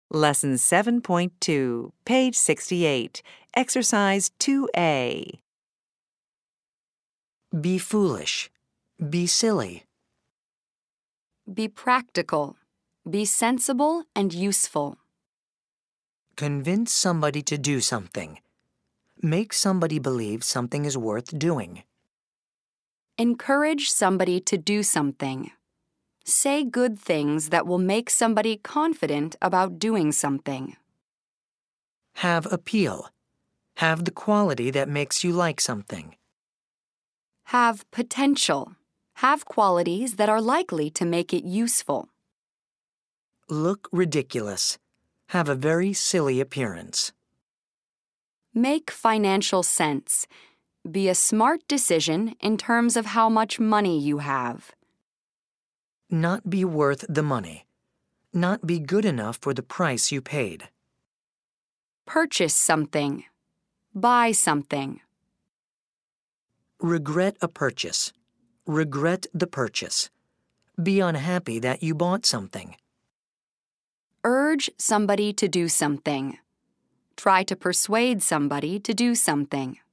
Lesson 7.2, page 68, Exercise 2A. Be foolish. Be silly. Be practical. Be sensible and useful. Convince somebody to do something. Make somebody believe something is worth doing. Encourage somebody to do something. Say good things that will make somebody confident about doing something. Have appeal. Have the quality that makes you like something. Have potential. Have qualities that are likely to make it useful. Look ridiculous. Have a very silly appearance. Make financial sense. Be a smart decision in terms of how much money you have. Not be worth the money. Not be good enough for the price you paid. Purchase something. Buy something. Regret a purchase. Regret the purchase. Be unhappy that you bought something. Urge somebody to do something. Try to persuade somebody to do something.